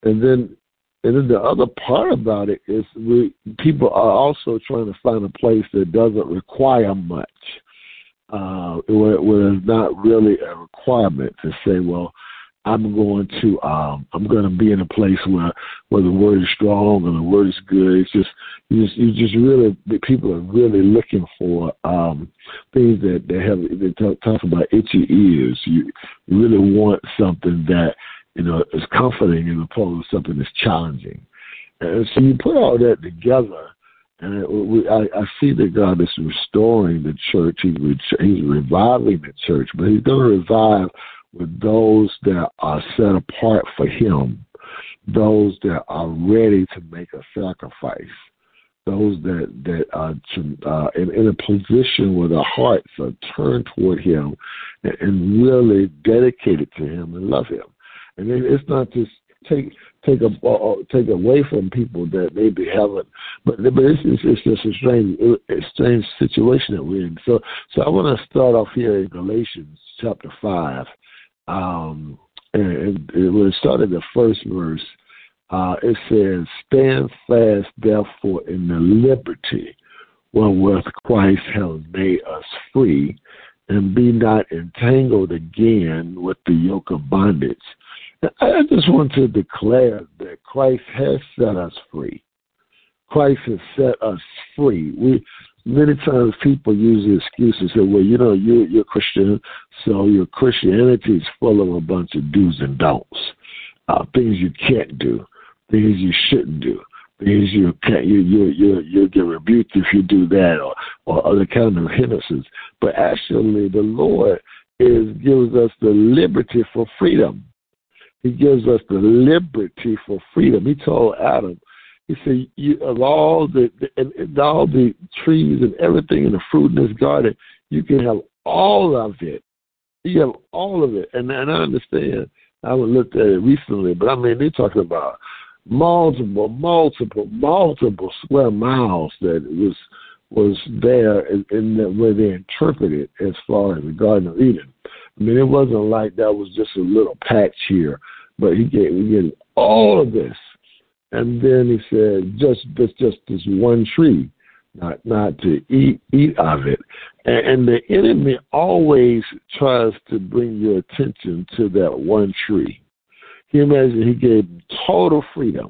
And then the other part about it is people are also trying to find a place that doesn't require much, where there's not really a requirement to say, well, I'm going to be in a place where the word is strong and the word is good. It's just you just really, people are really looking for things that talk about itchy ears. You really want something that is comforting as opposed to something that's challenging. And so you put all that together, and I see that God is restoring the church. He's reviving the church, but he's going to revive with those that are set apart for him, those that are ready to make a sacrifice, those that are in a position where their hearts are turned toward him and really dedicated to him and love him. And it's not just take away from people that maybe haven't, but it's just a strange situation that we're in. So I want to start off here in Galatians chapter 5. And when it started the first verse, it says, "Stand fast, therefore, in the liberty wherewith Christ has made us free, and be not entangled again with the yoke of bondage." I just want to declare that Christ has set us free. Christ has set us free. Many times people use the excuse and say, well, you're Christian, so your Christianity is full of a bunch of do's and don'ts, things you can't do, things you shouldn't do, things you can't, you'll get rebuked if you do that, or other kind of hindrances. But actually, the Lord gives us the liberty for freedom. He gives us the liberty for freedom. He told Adam, he said, of all the trees and everything in the fruit in this garden, you can have all of it. You have all of it. And I understand. I haven't looked at it recently, but I mean, they're talking about multiple square miles that was there in the way they interpreted as far as the Garden of Eden. I mean, it wasn't like that was just a little patch here, but we get all of this. And then he said, just this one tree, not to eat of it. And the enemy always tries to bring your attention to that one tree. Can you imagine? He gave total freedom,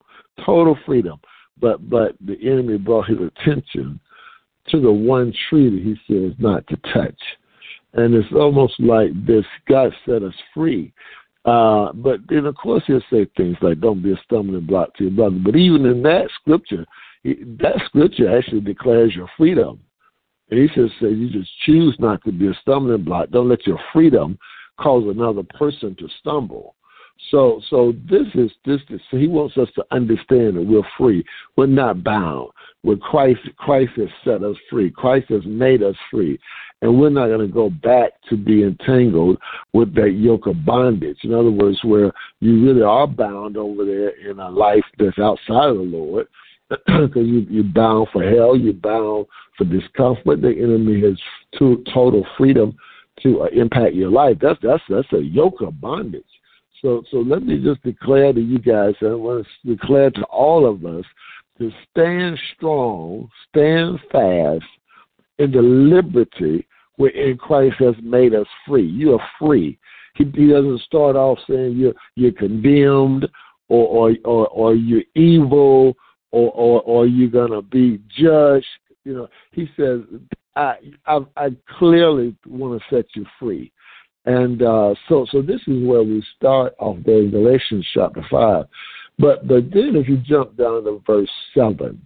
but the enemy brought his attention to the one tree that he says not to touch. And it's almost like this, God set us free. But then, of course, he'll say things like, don't be a stumbling block to your brother. But even in that scripture actually declares your freedom. And he says, you just choose not to be a stumbling block. Don't let your freedom cause another person to stumble. So this is so he wants us to understand that we're free. We're not bound. With Christ has set us free. Christ has made us free. And we're not going to go back to be entangled with that yoke of bondage. In other words, where you really are bound over there in a life that's outside of the Lord, because you're bound for hell, you're bound for discomfort. The enemy has total freedom to impact your life. That's a yoke of bondage. So let me just declare to you guys, and I want to declare to all of us, to stand strong, stand fast in the liberty wherein Christ has made us free. You are free. He doesn't start off saying you're condemned or you're evil or you're gonna be judged. He says, I clearly want to set you free. And so this is where we start off there in Galatians chapter 5. But then if you jump down to verse 7,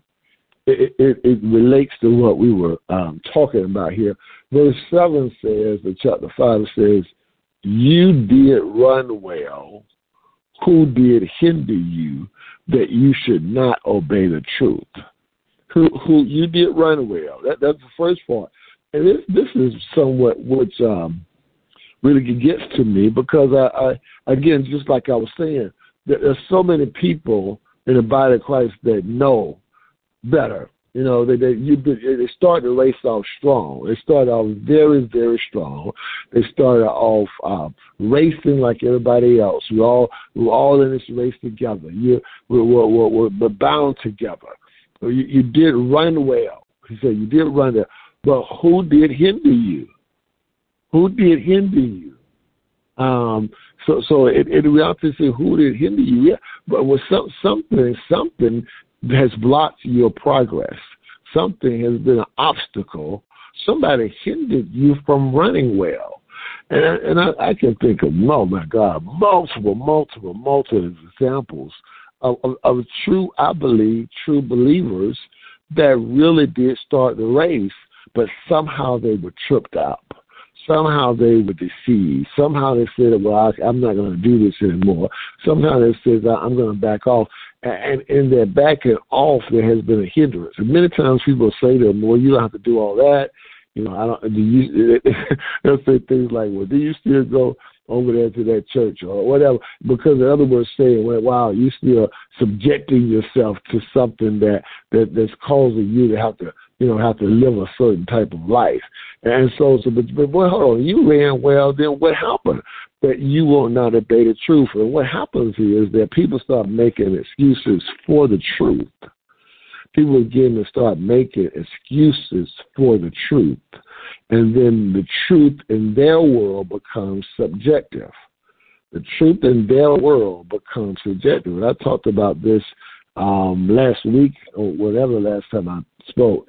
it relates to what we were talking about here. Verse 7 says, the chapter 5 says, you did run well. Who did hinder you that you should not obey the truth? Who you did run well. That's the first part. And this is somewhat which really gets to me, because I again, just like I was saying, there's so many people in the body of Christ that know better. You know, they started the race off strong. They started off very, very strong. They started off racing like everybody else. We're all in this race together. We're bound together. You did run well. He said you did run well. But who did hinder you? Who did hinder you? So we have to say who did hinder you? Yeah, but with something has blocked your progress. Something has been an obstacle. Somebody hindered you from running well. And I can think of, oh my God, multiple examples of true, I believe, true believers that really did start the race, but somehow they were tripped up. Somehow they were deceived. Somehow they said, well, I'm not going to do this anymore. Somehow they said, I'm going to back off. And in their backing off, there has been a hindrance. And many times people say to them, well, you don't have to do all that. You know, they'll say things like, well, do you still go over there to that church or whatever? Because in other words, saying, well, wow, you still subjecting yourself to something that's causing you to have to live a certain type of life. And so but hold on, you ran well, then what happened? That you will not obey the truth. And what happens is that people start making excuses for the truth. People begin to start making excuses for the truth. And then the truth in their world becomes subjective. The truth in their world becomes subjective. And I talked about this last week or whatever last time I spoke.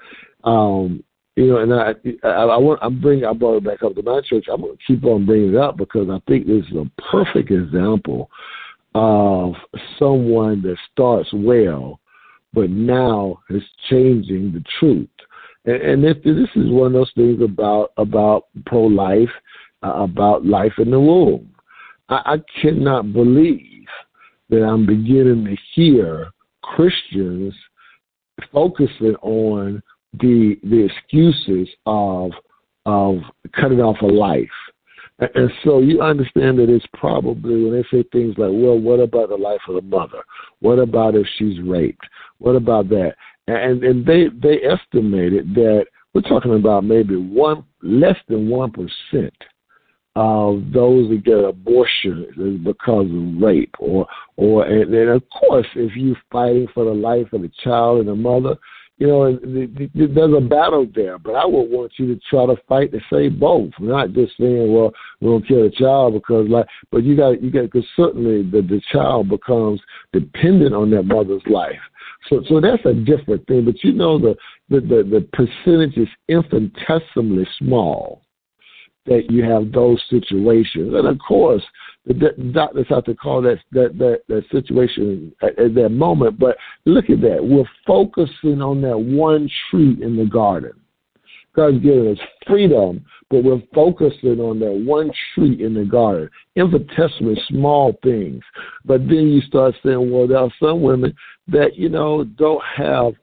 And I brought it back up to my church. I'm going to keep on bringing it up because I think this is a perfect example of someone that starts well, but now is changing the truth. And this is one of those things about pro-life, about life in the womb. I cannot believe that I'm beginning to hear Christians focusing on the excuses of cutting off a life. And so you understand that it's probably when they say things like, well, what about the life of the mother? What about if she's raped? What about that? And they estimated that we're talking about maybe less than 1% of those that get abortion because of rape, and of course, if you're fighting for the life of the child and the mother, you know, there's a battle there. But I would want you to try to fight to save both, not just saying, well, we don't kill the child because, but you got because certainly the child becomes dependent on that mother's life. So that's a different thing. But you know, the percentage is infinitesimally small that you have those situations. And of course, the doctors have to call that situation at that moment. But look at that. We're focusing on that one tree in the garden. God's given us freedom, but we're focusing on that one tree in the garden. Infinitesimally small things. But then you start saying, well, there are some women that, you know, don't have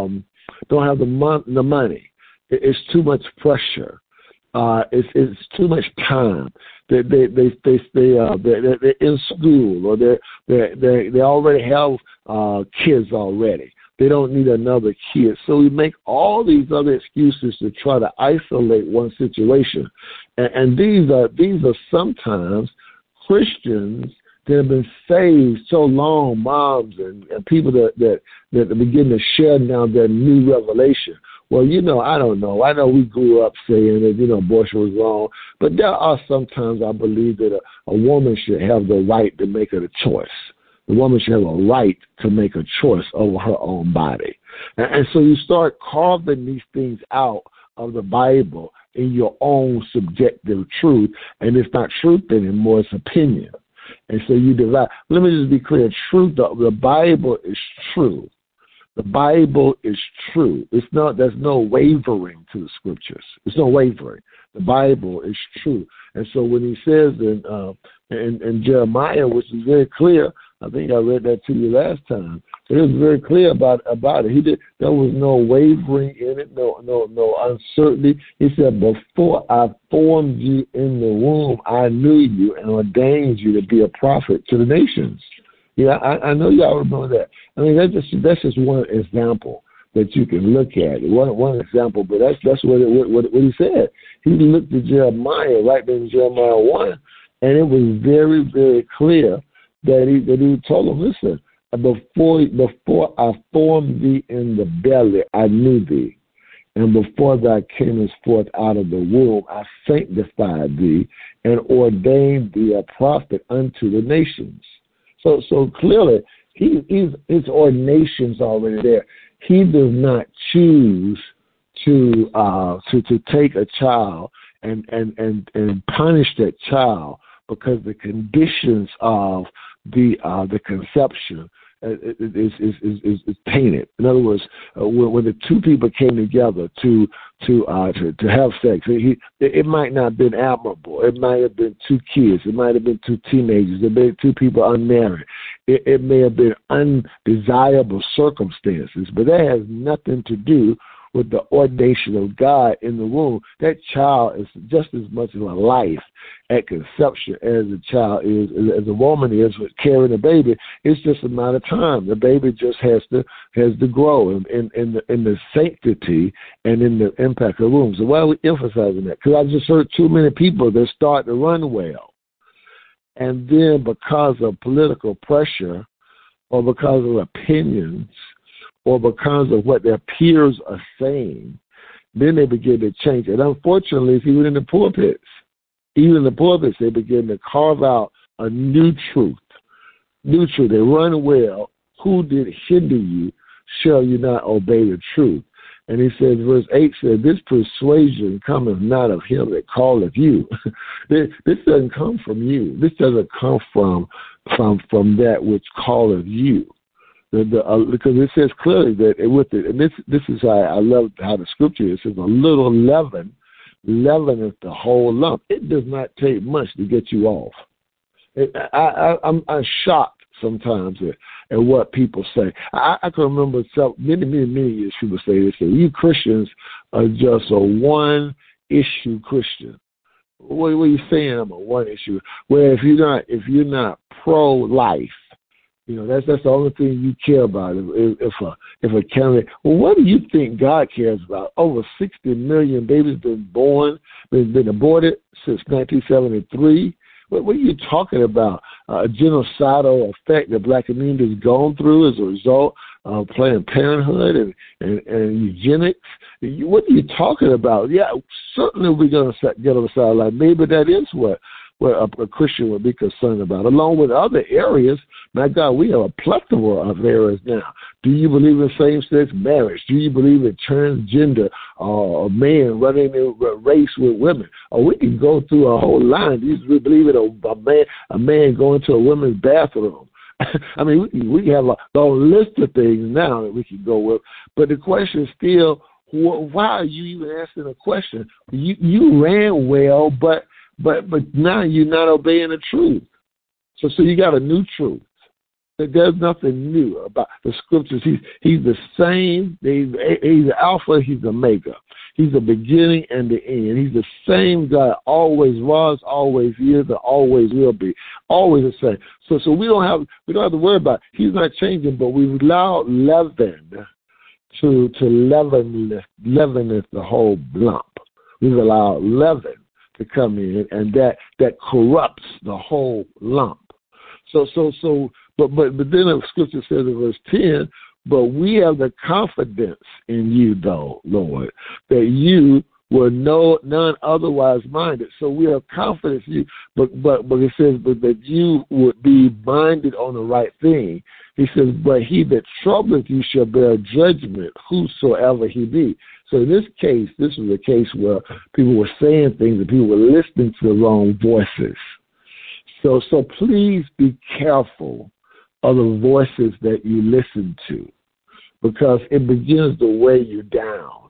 the money. It's too much pressure. It's too much time. They're in school or they already have kids already. They don't need another kid. So we make all these other excuses to try to isolate one situation. And these are sometimes Christians that have been saved so long, moms and people that begin to share now their new revelation. Well, you know, I don't know. I know we grew up saying that, you know, abortion was wrong. But there are sometimes I believe that a woman should have the right to make a choice. The woman should have a right to make a choice over her own body. And so you start carving these things out of the Bible in your own subjective truth. And it's not truth anymore, it's opinion. And so you divide. Let me just be clear. Truth, the Bible is true. The Bible is true. There's no wavering to the scriptures. There's no wavering. The Bible is true. And so when he says in Jeremiah, which is very clear, I think I read that to you last time. It was very clear about it. There was no wavering in it, no uncertainty. He said, before I formed you in the womb, I knew you and ordained you to be a prophet to the nations. Yeah, I know y'all remember that. I mean, that's just one example. that you can look at. One example, but that's what he said. He looked at Jeremiah, right there in Jeremiah 1, and it was very, very clear that he told him, listen, before I formed thee in the belly, I knew thee. And before thou camest forth out of the womb, I sanctified thee and ordained thee a prophet unto the nations. So clearly, his ordination's already there. He does not choose to take a child and punish that child because the conditions of the conception is tainted. In other words, when the two people came together to have sex, it might not have been admirable. It might have been two kids. It might have been two teenagers. It may have been two people unmarried. It may have been undesirable circumstances, but that has nothing to do with the ordination of God in the womb. That child is just as much of a life at conception as a child is, as a woman is with carrying a baby. It's just a matter of time. The baby just has to grow in the sanctity and in the impact of the womb. So why are we emphasizing that? Because I just heard too many people that start to run well, and then because of political pressure or because of opinions or because of what their peers are saying, then they begin to change. And unfortunately, it's even in the pulpits. Even in the pulpits, they begin to carve out a new truth. New truth. They run well. Who did hinder you? Shall you not obey the truth? And he says, verse 8 said, this persuasion cometh not of him that calleth you. This doesn't come from you. This doesn't come from that which calleth you. Because it says clearly that with it, and this is how I love how the scripture is. It says a little leaven leaveneth the whole lump. It does not take much to get you off. I'm shocked sometimes at what people say. I can remember many years people say this. You Christians are just a one-issue Christian. What are you saying? I'm a one issue. Well, if you're not pro-life, that's the only thing you care about. If a candidate, well, what do you think God cares about? Over 60 million babies been aborted since 1973. What are you talking about? A genocidal effect the black community has gone through as a result of Planned Parenthood and eugenics. What are you talking about? Yeah, certainly we're going to get on the sideline. Maybe that is what a Christian would be concerned about, along with other areas. My God, we have a plethora of areas now. Do you believe in same-sex marriage? Do you believe in transgender or men running a race with women? Or we can go through a whole line. Do you believe in a man going to a women's bathroom? I mean, we have a long list of things now that we can go with. But the question is still, why are you even asking a question? You ran well, but now you're not obeying the truth. So you got a new truth. There's nothing new about the scriptures. He's the same. He's the Alpha. He's the Omega. He's the beginning and the end. He's the same God. Always was, always is, and always will be. Always the same. So we don't have to worry about it. He's not changing, but we've allowed leaven to leaveneth the whole lump. We've allowed leaven to come in, and that corrupts the whole lump. But then the scripture says in verse 10, but we have the confidence in you, though, Lord, that you were none otherwise minded. So we have confidence in you, but it says, but that you would be minded on the right thing. He says, but he that troubleth you shall bear judgment, whosoever he be. So in this case, this was a case where people were saying things and people were listening to the wrong voices. So please be careful of the voices that you listen to, because it begins to weigh you down.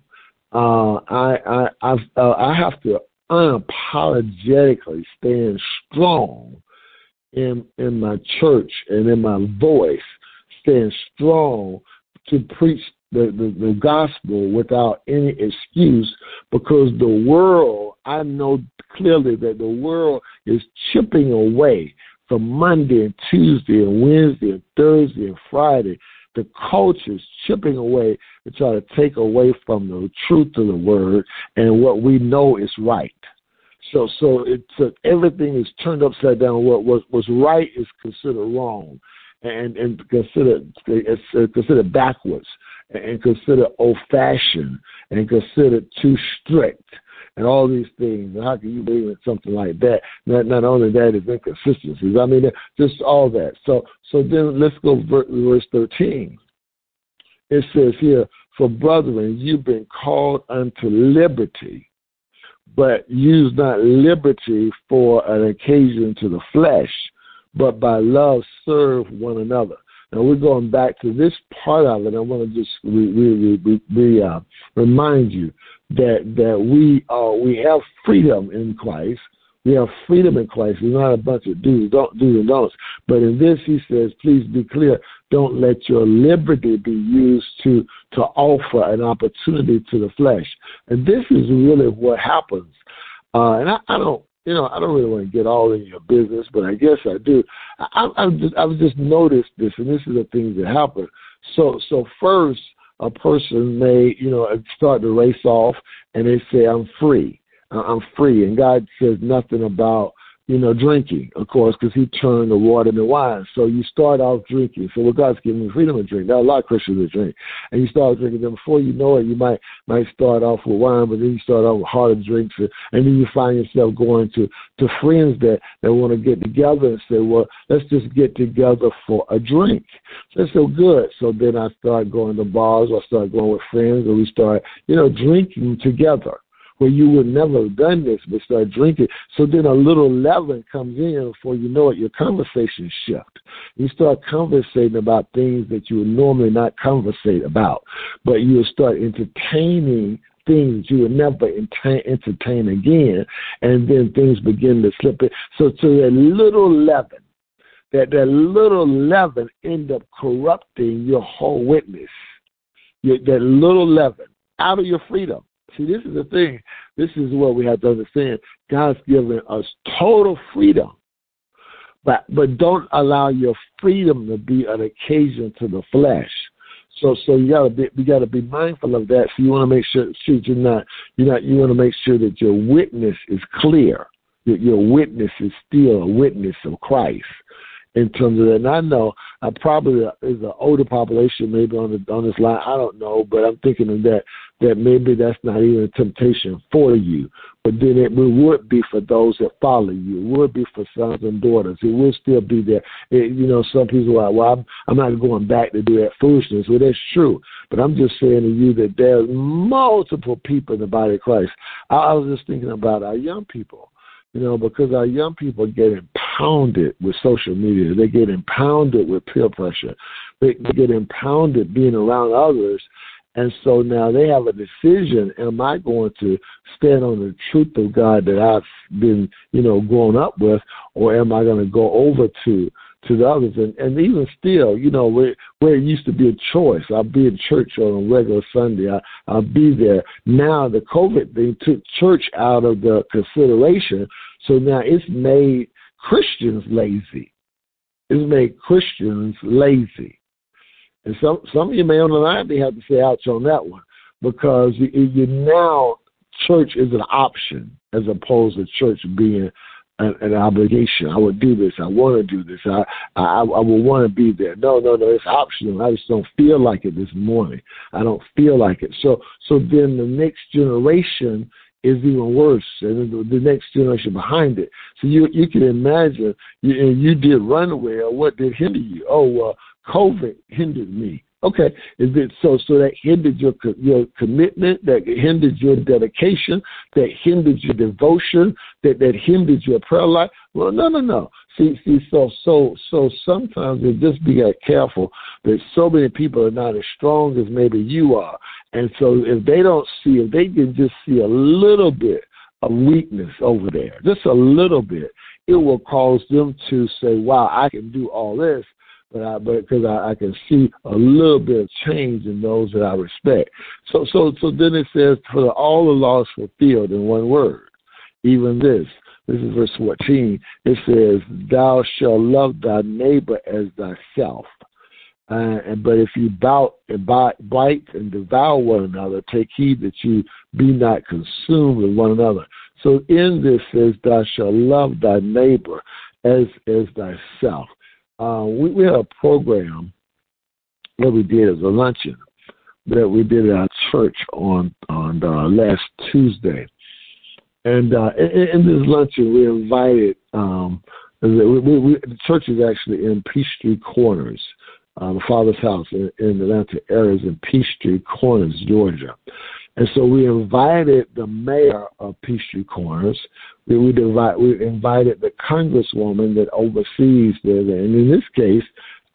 I have to unapologetically stand strong in my church and in my voice, stand strong to preach the gospel without any excuse, because the world, I know clearly that the world is chipping away from Monday and Tuesday and Wednesday and Thursday and Friday. the culture is chipping away to try to take away from the truth of the word and what we know is right. So everything is turned upside down. What was right is considered wrong, and considered backwards, and considered old-fashioned, and considered too strict, and all these things. And how can you believe in something like that? Not only that, it's inconsistencies. I mean, just all that. So then let's go verse 13. It says here, "For brethren, you've been called unto liberty, but use not liberty for an occasion to the flesh, but by love serve one another." Now we're going back to this part of it. I want to just remind you that we have freedom in Christ. We have freedom in Christ. We're not a bunch of do's and don'ts. But in this, he says, please be clear. Don't let your liberty be used to offer an opportunity to the flesh. And this is really what happens. And I don't really want to get all in your business, but I guess I do. I've just noticed this, and this is the things that happen. So first, a person may, start to race off, and they say, I'm free. And God says nothing about, drinking, of course, because he turned the water into wine. So you start off drinking. So God's giving you freedom to drink. There are a lot of Christians that drink. And you start drinking them. Before you know it, you might start off with wine, but then you start off with harder drinks. And then you find yourself going to friends that want to get together and say, well, let's just get together for a drink. That's so good. So then I start going to bars, or I start going with friends, and we start, drinking together. Where you would never have done this, but start drinking. So then a little leaven comes in. Before you know it, your conversation shifts. You start conversating about things that you would normally not conversate about, but you will start entertaining things you would never entertain again, and then things begin to slip in. So that little leaven, that little leaven end up corrupting your whole witness. That little leaven out of your freedom. See, this is the thing. This is what we have to understand. God's given us total freedom, but don't allow your freedom to be an occasion to the flesh. So we gotta be mindful of that. So you want to make sure you want to make sure that your witness is clear. That your witness is still a witness of Christ. In terms of that, and I know I probably is an older population maybe on this line. I don't know, but I'm thinking of that maybe that's not even a temptation for you. But then it would be for those that follow you. It would be for sons and daughters. It will still be there. Some people are like, well, I'm not going back to do that foolishness. Well, that's true. But I'm just saying to you that there's multiple people in the body of Christ. I was just thinking about our young people. Because our young people get impounded with social media. They get impounded with peer pressure. They get impounded being around others. And so now they have a decision. Am I going to stand on the truth of God that I've been, grown up with, or am I going to go over to the others? And even still, where it used to be a choice, I'll be in church on a regular Sunday. I'll be there. Now the COVID thing took church out of the consideration, so now it's made Christians lazy. It's made Christians lazy. And some of you may on the line may have to say ouch on that one, because you now church is an option as opposed to church being an obligation. I would do this. I want to do this. I will want to be there. No, it's optional. I just don't feel like it this morning. I don't feel like it. So then the next generation is even worse, and the next generation behind it. So you can imagine, you did run well. What did hinder you? COVID hindered me. Okay, is it so that hindered your commitment, that hindered your dedication, that hindered your devotion, that hindered your prayer life? Well, no. See, so sometimes we just be careful that so many people are not as strong as maybe you are. And so if they can just see a little bit of weakness over there, just a little bit, it will cause them to say, wow, I can do all this. But because I can see a little bit of change in those that I respect. So then it says, for all the laws fulfilled in one word, even this is verse 14, it says, thou shalt love thy neighbor as thyself. But if you bite and devour one another, take heed that you be not consumed with one another. So in this says, thou shalt love thy neighbor as thyself. We had a program that we did as a luncheon that we did at our church on last Tuesday. And in this luncheon, we invited, the church is actually in Peachtree Corners. The Father's house in Atlanta area is in Peachtree Corners, Georgia. And so we invited the mayor of Peachtree Corners. We invited the congresswoman that oversees and in this case,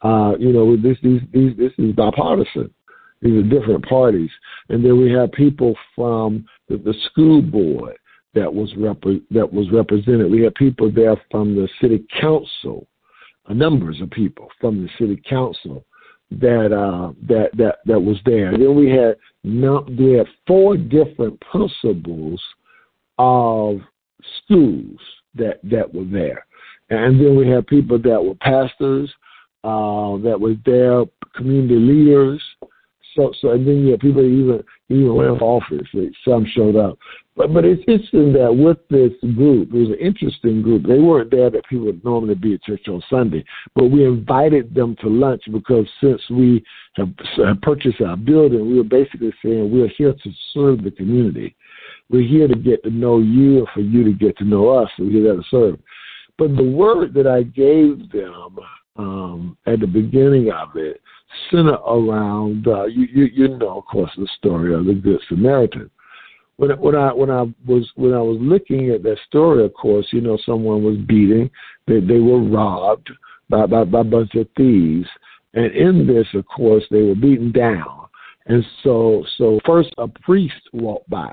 this is bipartisan. These are different parties. And then we have people from the school board that was represented. We had people there from the city council, numbers of people from the city council that was there. And then we had 4 different principals of schools that were there. And then we had people that were pastors, that were there, community leaders. So and then you had people even ran for office. Some showed up. But it's interesting that with this group, it was an interesting group. They weren't there that people would normally be at church on Sunday, but we invited them to lunch because since we have purchased our building, we were basically saying we're here to serve the community. We're here to get to know you and for you to get to know us. So we're here to serve. But the word that I gave them at the beginning of it centered around, of course, the story of the Good Samaritan. When I was looking at that story, of course, someone was beaten. They were robbed by a bunch of thieves, and in this, of course, they were beaten down. And so first a priest walked by.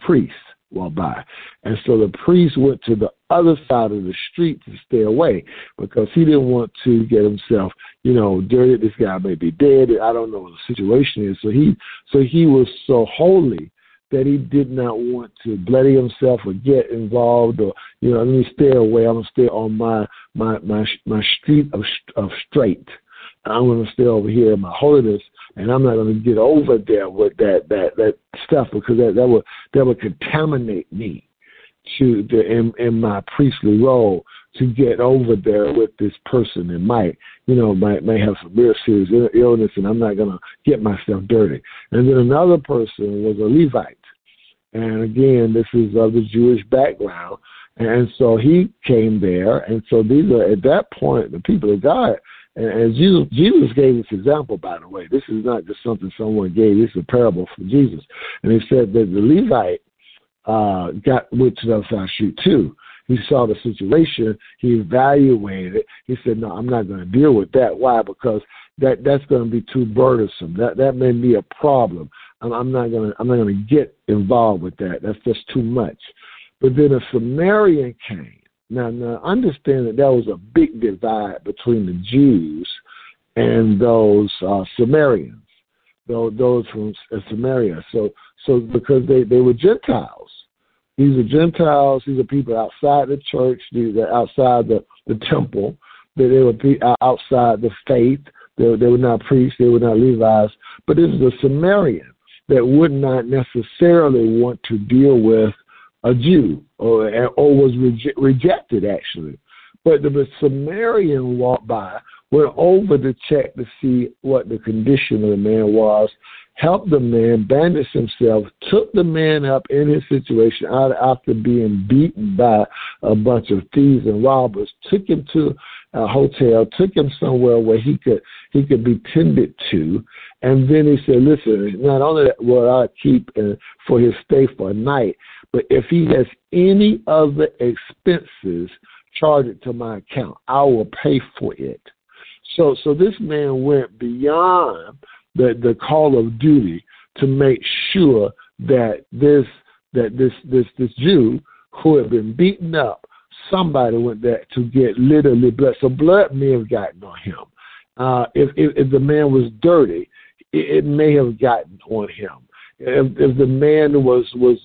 And so the priest went to the other side of the street to stay away because he didn't want to get himself, dirty. This guy may be dead. I don't know what the situation is. So he was so holy that he did not want to bloody himself or get involved or, let me stay away. I'm going to stay on my street of straight. I'm going to stay over here in my holiness, and I'm not going to get over there with that stuff because that would contaminate me in my priestly role to get over there with this person that might have some real serious illness, and I'm not going to get myself dirty. And then another person was a Levite. And again, this is of the Jewish background. And so he came there. And so these are, at that point, the people of God. And Jesus gave this example, by the way. This is not just something someone gave. This is a parable from Jesus. And he said that the Levite went to the other side street too. He saw the situation. He evaluated it. He said, no, I'm not going to deal with that. Why? Because that's going to be too burdensome. That may be a problem. I'm not going to get involved with that. That's just too much. But then a Samaritan came. Now understand that there was a big divide between the Jews and those Samaritans, those from Samaria. So because they were Gentiles. These are Gentiles. These are people outside the church. These are outside the temple. They were outside the faith. They were not priests. They were not Levites. But this is a Samaritan that would not necessarily want to deal with a Jew or was rejected, actually. But the Samaritan walked by, went over to check to see what the condition of the man was, helped the man, bandaged himself, took the man up in his situation after being beaten by a bunch of thieves and robbers, took him to a hotel, took him somewhere where he could be tended to, and then he said, listen, not only that will I keep for his stay for a night, but if he has any other expenses, charge it to my account. I will pay for it. So this man went beyond the call of duty to make sure that this Jew who had been beaten up, somebody went there to get literally blood. So blood may have gotten on him. If the man was dirty, it may have gotten on him. If the man was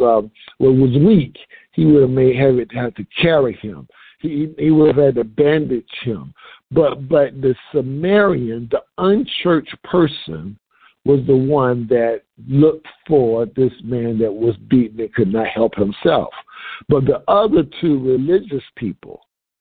weak, he would have had to carry him. He would have had to bandage him. But the Samaritan, the unchurched person was the one that looked for this man that was beaten and could not help himself. But the other two religious people,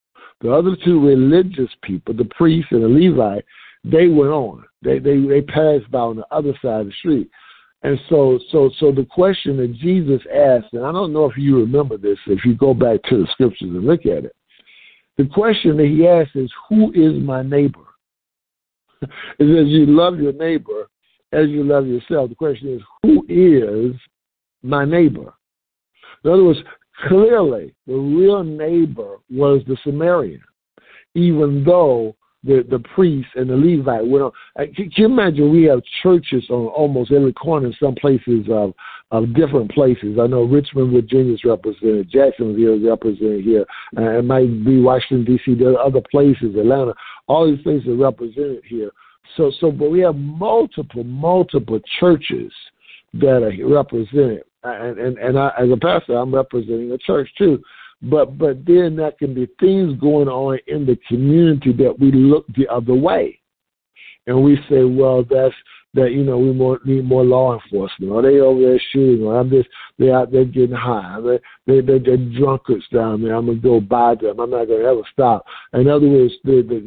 the priest and the Levite, they went on. They passed by on the other side of the street. And so the question that Jesus asked, and I don't know if you remember this, if you go back to the scriptures and look at it, the question that he asked is, who is my neighbor? It says you love your neighbor as you love yourself. The question is, who is my neighbor? In other words, clearly the real neighbor was the Samaritan, even though the priest and the Levite went on. Can you imagine we have churches on almost every corner, in some places of different places. I know Richmond, Virginia is represented, Jacksonville is represented here, it might be Washington, D.C., there are other places, Atlanta, all these places are represented here. But we have multiple churches that are represented. And I, as a pastor, I'm representing a church too. But then there can be things going on in the community that we look the other way. And we say, well, we need more law enforcement. Or they over there shooting, or they're out there getting high. They're drunkards down there. I'm going to go by them. I'm not going to ever stop. In other words,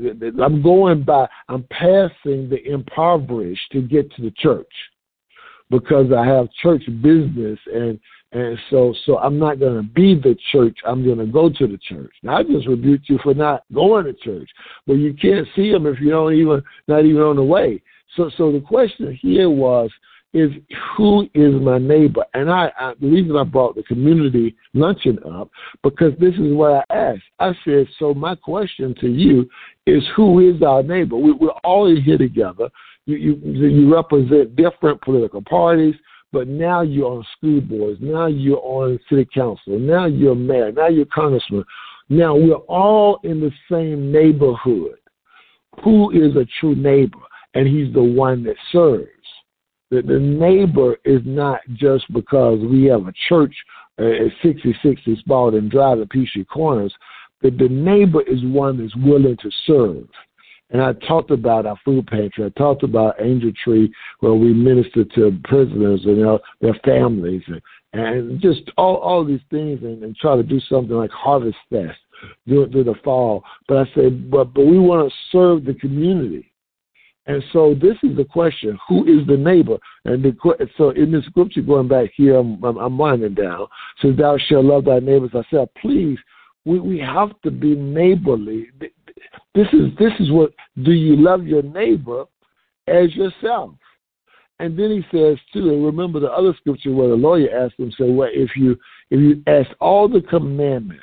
I'm passing the impoverished to get to the church because I have church business, and so I'm not going to be the church. I'm going to go to the church. Now, I just rebuke you for not going to church, but you can't see them if you're not even on the way. So the question here is who is my neighbor? And the reason I brought the community luncheon up, because this is what I asked. I said, so my question to you is, who is our neighbor? We're all in here together. You represent different political parties, but now you're on school boards. Now you're on city council. Now you're mayor. Now you're congressman. Now we're all in the same neighborhood. Who is a true neighbor? And he's the one that serves. The neighbor is not just because we have a church at 6060 Spalding Drive at Peachtree Corners, but the neighbor is one that's willing to serve. And I talked about our food pantry. I talked about Angel Tree, where we minister to prisoners and their families, and just all these things, and try to do something like Harvest Fest during the fall. But I said, but we want to serve the community. And so this is the question: who is the neighbor? And so in the scripture, going back here, I'm winding down. Says, "Thou shalt love thy neighbors." I said, please, we have to be neighborly. This is what, do you love your neighbor as yourself? And then he says too, and remember the other scripture where the lawyer asked him, said, well, if you ask all the commandments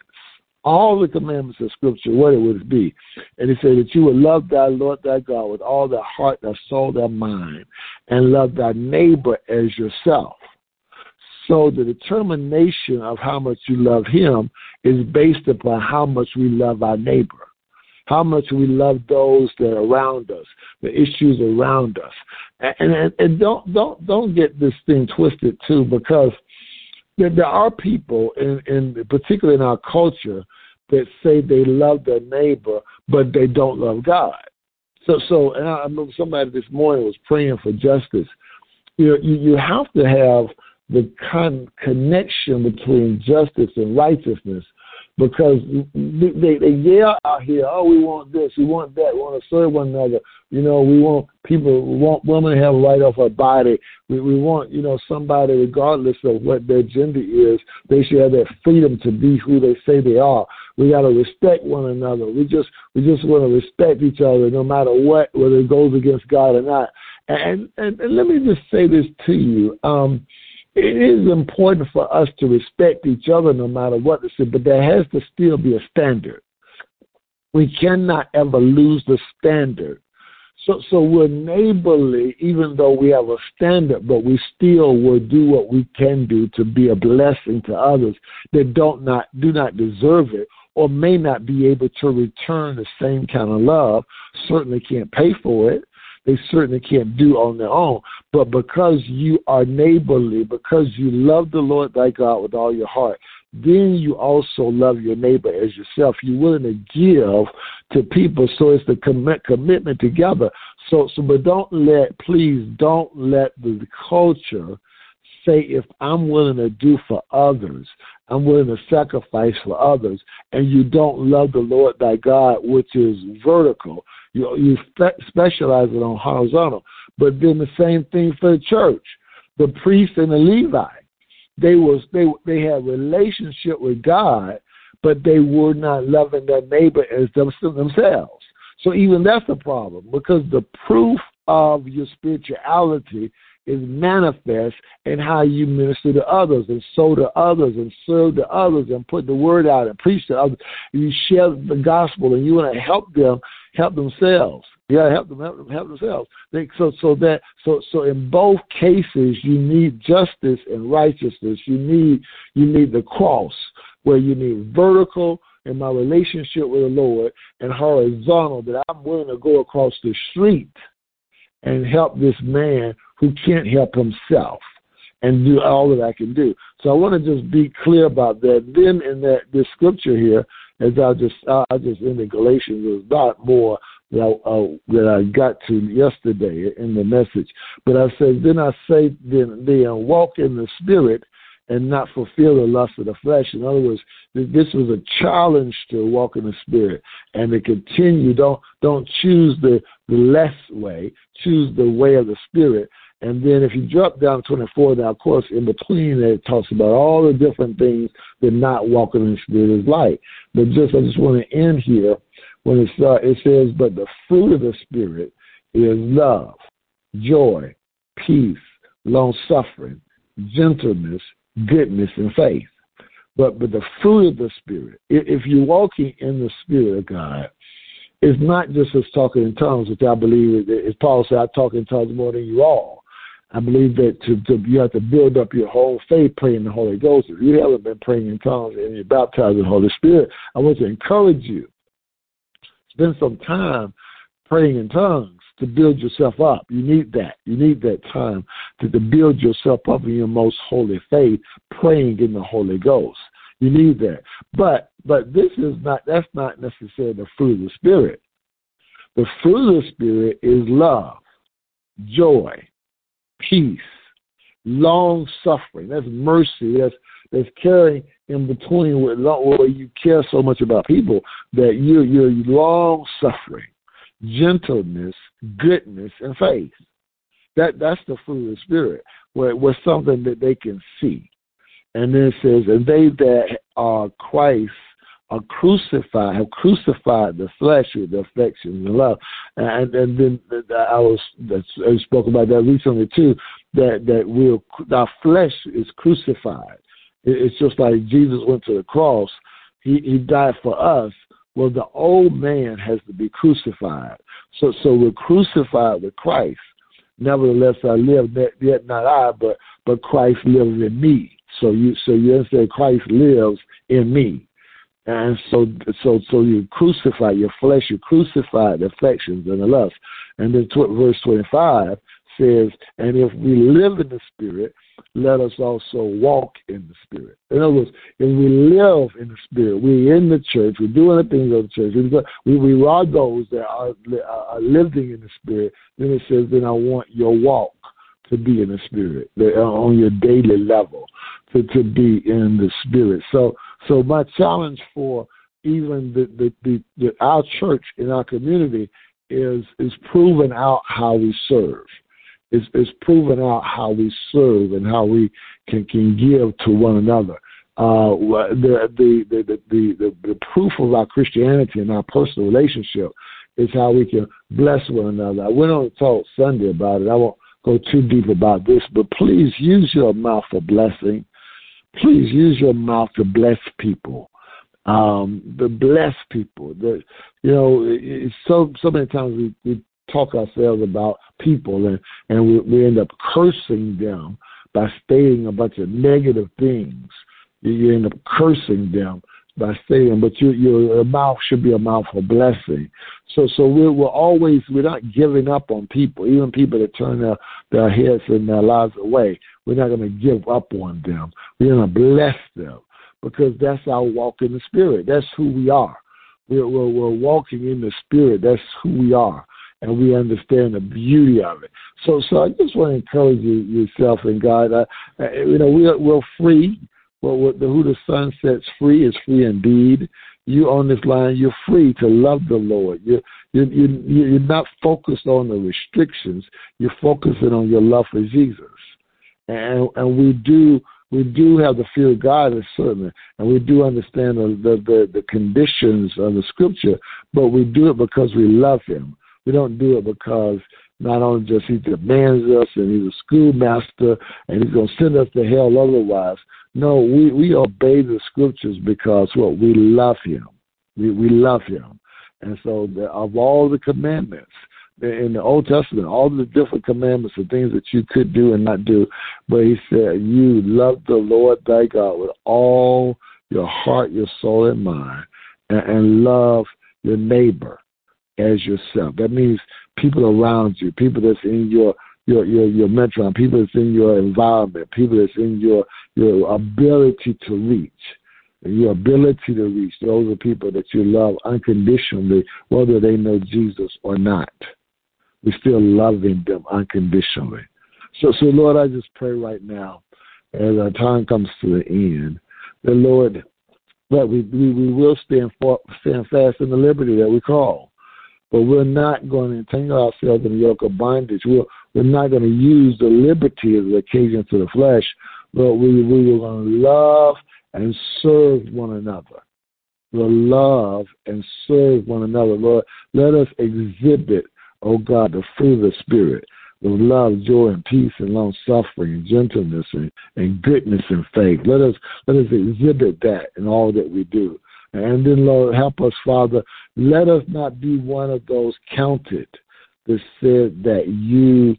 of scripture, what it would be? And he said that you would love thy Lord thy God with all thy heart, thy soul, thy mind, and love thy neighbor as yourself. So the determination of how much you love him is based upon how much we love our neighbor, how much we love those that are around us, the issues around us. And don't get this thing twisted too, because there are people, particularly in our culture, that say they love their neighbor, but they don't love God. So and I remember somebody this morning was praying for justice. You have to have the connection between justice and righteousness, because they yell out here, oh, we want this, we want that, we want to serve one another. We want women to have a right off her body. We want, somebody, regardless of what their gender is, they should have that freedom to be who they say they are. We got to respect one another. We just want to respect each other no matter what, whether it goes against God or not. And let me just say this to you. It is important for us to respect each other no matter what they say, but there has to still be a standard. We cannot ever lose the standard. So we're neighborly, even though we have a standard, but we still will do what we can do to be a blessing to others that do not deserve it, or may not be able to return the same kind of love, certainly can't pay for it. They certainly can't do on their own. But because you are neighborly, because you love the Lord thy God with all your heart, then you also love your neighbor as yourself. You're willing to give to people, so it's the commitment together. But please don't let the culture say, if I'm willing to do for others, I'm willing to sacrifice for others, and you don't love the Lord thy God, which is vertical. You specialize it on horizontal. But then the same thing for the church. The priest and the Levite, they had relationship with God, but they were not loving their neighbor as themselves. So even that's a problem, because the proof of your spirituality is manifest in how you minister to others and sow to others and serve to others and put the word out and preach to others. You share the gospel and you want to help them help themselves. Yeah, help themselves. So in both cases, you need justice and righteousness. You need the cross, where you need vertical in my relationship with the Lord, and horizontal, that I'm willing to go across the street and help this man who can't help himself, and do all that I can do. So I want to just be clear about that. Then in this scripture here, as I just in the Galatians, there's not more that I got to yesterday in the message. But I said, then walk in the Spirit and not fulfill the lust of the flesh. In other words, this was a challenge to walk in the Spirit and to continue. Don't choose the less way. Choose the way of the Spirit. And then if you drop down to 24, now, of course, in between it talks about all the different things that not walking in the Spirit is like. But I just want to end here when it says, but the fruit of the Spirit is love, joy, peace, long-suffering, gentleness, goodness, and faith. But the fruit of the Spirit, if you're walking in the Spirit of God, it's not just us talking in tongues, which I believe, as Paul said, I talk in tongues more than you all. I believe that you have to build up your whole faith praying in the Holy Ghost. If you haven't been praying in tongues and you're baptized in the Holy Spirit, I want to encourage you. Spend some time praying in tongues to build yourself up. You need that. You need that time to build yourself up in your most holy faith, praying in the Holy Ghost. You need that. But that's not necessarily the fruit of the Spirit. The fruit of the Spirit is love, joy, peace, long suffering. That's mercy. That's caring in between, where you care so much about people that you're long suffering, gentleness, goodness, and faith. That's the fruit of the Spirit, where something that they can see. And then it says, and they that are Christ have crucified the flesh with the affections and love. And then I spoke about that recently too, that our flesh is crucified. It's just like Jesus went to the cross. He died for us. Well, the old man has to be crucified. So we're crucified with Christ. Nevertheless, I live, yet not I, but Christ lives in me. So you understand, Christ lives in me. And so you crucify your flesh, you crucify the affections and the lust. And then verse 25 says, and if we live in the Spirit, let us also walk in the Spirit. In other words, if we live in the Spirit, we're in the church, we're doing the things of the church, we are those that are living in the Spirit, then it says, then I want your walk to be in the Spirit, on your daily level, to be in the Spirit. So my challenge for even our church in our community is proving out how we serve. It's proving out how we serve and how we can give to one another. The proof of our Christianity and our personal relationship is how we can bless one another. I went on to talk Sunday about it. I won't go too deep about this, but please use your mouth for blessing. Please use your mouth to bless people. To bless people. It's so many times we talk ourselves about people and we end up cursing them by stating a bunch of negative things. You end up cursing them by stating, but your mouth should be a mouth for blessing. So we're not giving up on people, even people that turn their heads and their lives away. We're not going to give up on them. We're going to bless them. because that's our walk in the Spirit. That's who we are. We're walking in the Spirit. That's who we are, and we understand the beauty of it. So I just want to encourage yourself and God. We're free. Well, who the Son sets free is free indeed. You on this line, you're free to love the Lord. You're not focused on the restrictions. You're focusing on your love for Jesus, and we do have the fear of God, certainly, and we do understand the conditions of the Scripture, but we do it because we love Him. We don't do it because not only just He demands us and He's a schoolmaster and He's going to send us to hell otherwise. No, we obey the Scriptures because we love Him. We love Him. And so of all the commandments in the Old Testament, all the different commandments and things that you could do and not do, but He said, you love the Lord thy God with all your heart, your soul, and mind, and love your neighbor as yourself. That means people around you, people that's in your metron, people that's in your environment, people that's in your ability to reach. Your ability to reach, those are people that you love unconditionally, whether they know Jesus or not. We're still loving them unconditionally. So Lord, I just pray right now, as our time comes to the end, that, Lord, that we will stand fast in the liberty that we call. But we're not going to entangle ourselves in the yoke of bondage. We're not going to use the liberty as an occasion to the flesh, but we are going to love and serve one another. We'll love and serve one another. Lord, let us exhibit, oh God, the fruit of the Spirit, the love, joy, and peace, and long-suffering, and gentleness, and goodness, and faith. Let us exhibit that in all that we do. And then, Lord, help us, Father. Let us not be one of those counted that said that you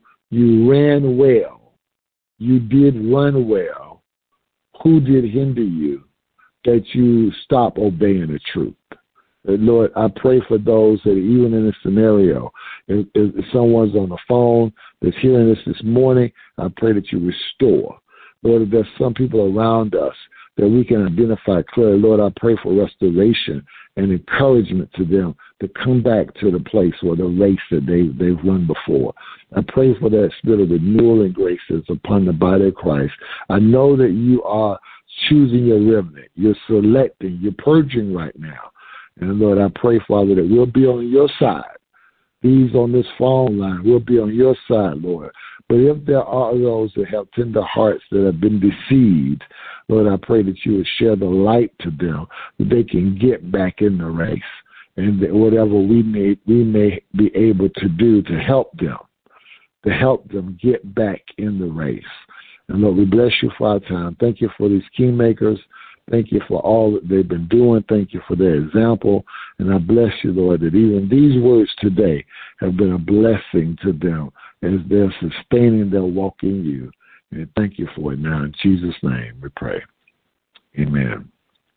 ran well. You did run well. Who did hinder you that you stop obeying the truth? Lord, I pray for those that even in this scenario, if someone's on the phone that's hearing this morning, I pray that you restore. Lord, if there's some people around us that we can identify clearly, Lord, I pray for restoration and encouragement to them to come back to the place or the race that they've run before. I pray for that spirit of renewal and grace that's upon the body of Christ. I know that you are choosing your remnant. You're selecting. You're purging right now. And, Lord, I pray, Father, that we'll be on your side. These on this phone line, we'll be on your side, Lord. But if there are those that have tender hearts that have been deceived, Lord, I pray that you would share the light to them, that they can get back in the race, and that whatever we may be able to do to help them get back in the race. And Lord, we bless you for our time. Thank you for these kingmakers. Thank you for all that they've been doing. Thank you for their example. And I bless you, Lord, that even these words today have been a blessing to them as they're sustaining their walk in you. And thank you for it now. In Jesus' name we pray. Amen.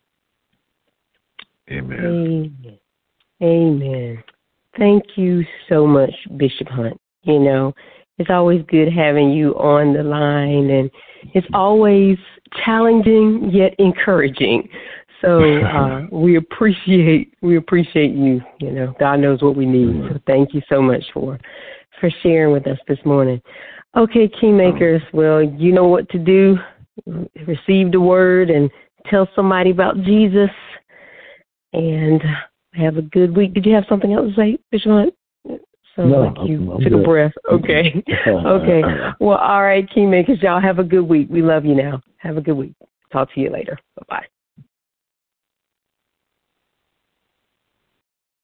Amen. Amen. Amen. Thank you so much, Bishop Hunt. You know, it's always good having you on the line, and it's always challenging yet encouraging. So we appreciate you. You know, God knows what we need. So thank you so much for sharing with us this morning. Okay, Kingmakers, well, you know what to do. Receive the word and tell somebody about Jesus. And have a good week. Did you have something else to say, Bishop Hunt? Sounds like you took a breath. Okay. Okay. Well, all right, Kingmakers, y'all have a good week. We love you now. Have a good week. Talk to you later. Bye-bye.